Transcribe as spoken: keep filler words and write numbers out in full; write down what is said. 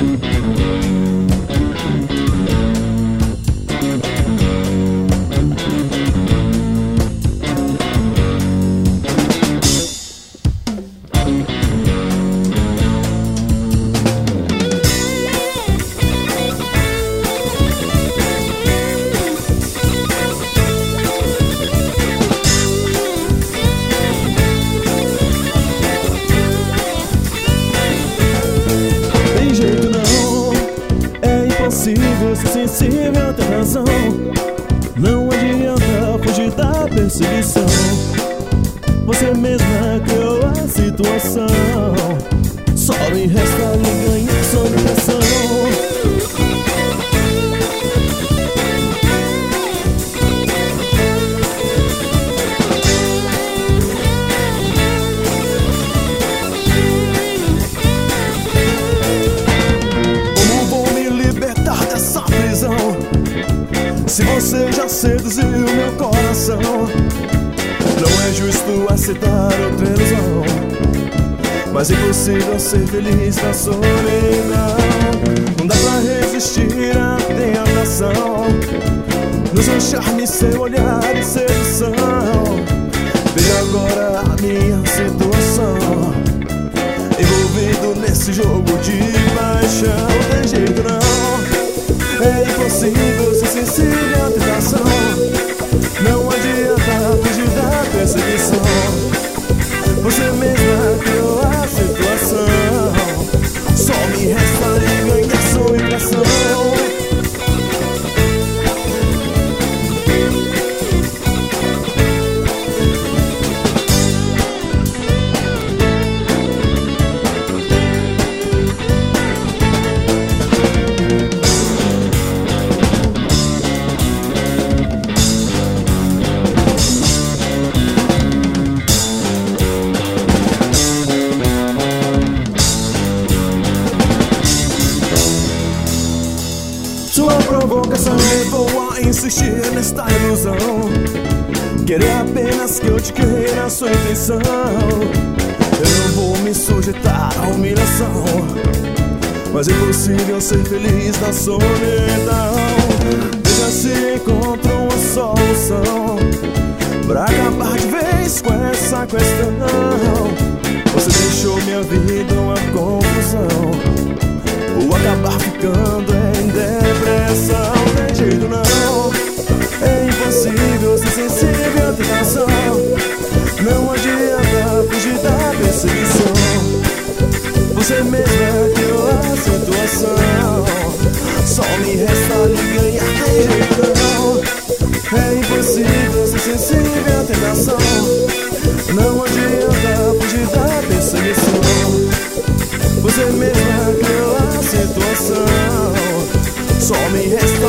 Impossível ser sensível, tem razão. Não adianta fugir da perseguição. Você mesma criou a situação. Só me resta lhe ganhar sob pressão. Se você já seduziu meu coração, não é justo aceitar outra ilusão, mas é impossível ser feliz na solidão. Não dá pra resistir à tentação, no seu charme, seu olhar e sedução. Veja agora a minha situação, envolvido nesse jogo de paixão. Não tem jeito não, é impossível ser sensível à tentação. Não adianta fugir da perseguição. Você mesma criou a situação. Só me resta lhe ganhar sob pressão. Sua provocação levou a insistir nesta ilusão, querer apenas que eu te queira, sua intenção. Eu não vou me sujeitar à humilhação, mas é impossível ser feliz na solidão. Veja se encontra uma solução pra acabar de vez com essa questão. Você deixou minha vida uma confusão, vou acabar ficando em depressão. Não tem jeito não, é impossível ser sensível à tentação. Não adianta fugir da perseguição. Você mesma criou a situação. Só me resta lhe ganhar, tem jeito não. É impossível ser sensível à tentação. Não adianta fugir da perseguição. Você mesma criou a situação. Só me resta